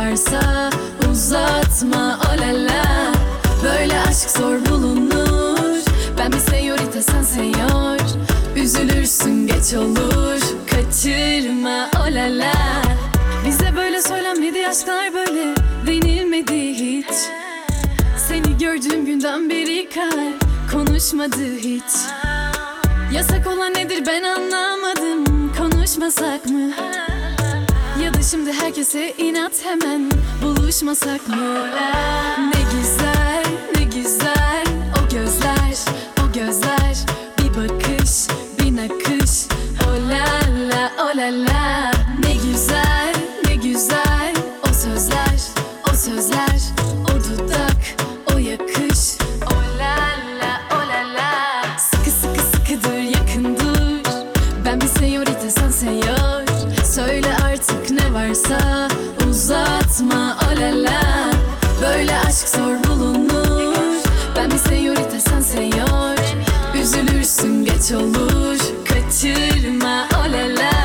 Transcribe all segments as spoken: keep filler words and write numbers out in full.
varsa uzatma, oh la la. Böyle aşk zor bulunur. Ben bir señorita, sen señor. Üzülürsün, geç olur, kaçırma, oh la la. Bize böyle söylenmedi, aşklar böyle denilmedi hiç. Seni gördüğüm günden beri kalp konuşmadı hiç. Yasak olan nedir ben anlamadım, konuşmasak mı? Ya da şimdi herkese inat, hemen buluşmasak mı? Ne güzel, ne güzel o gözler, o gözler. Bir bakış, bir nakış, oh la la, oh la la. Ne güzel, ne güzel o sözler, o sözler. O dudak, o yakış, oh la la, oh la la. Sıkı sıkı sıkı dur, yakın dur. Ben bir señorita, sen señor. Söyle artık ne varsa uzatma, oh la la. Böyle aşk zor bulunur. Ben bir señorita, sen señor. Üzülürsün, geç olur, kaçırma, oh la la.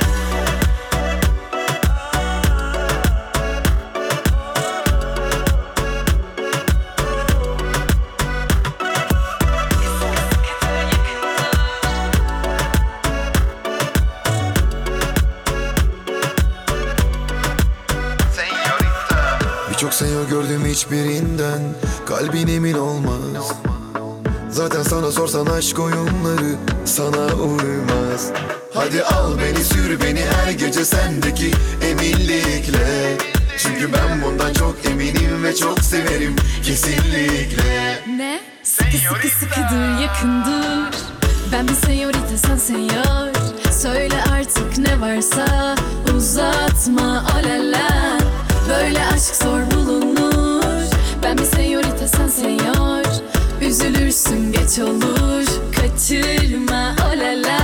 Birçok señor gördüm, hiçbirinden kalbin emin olmaz. Zaten sana sorsan aşk oyunları sana uymaz. Hadi al beni, sür beni her gece sendeki eminlikle. Çünkü ben bundan çok eminim ve çok severim kesinlikle. Ne? Sıkı sıkı sıkı dur, yakın dur. Ben bir señorita, sen señor. Söyle artık ne varsa uzatma, oh la la. Böyle aşk zor bulunur. Ben bir señorita, sen señor. Üzülürsün, geç olur, kaçırma, oh la la.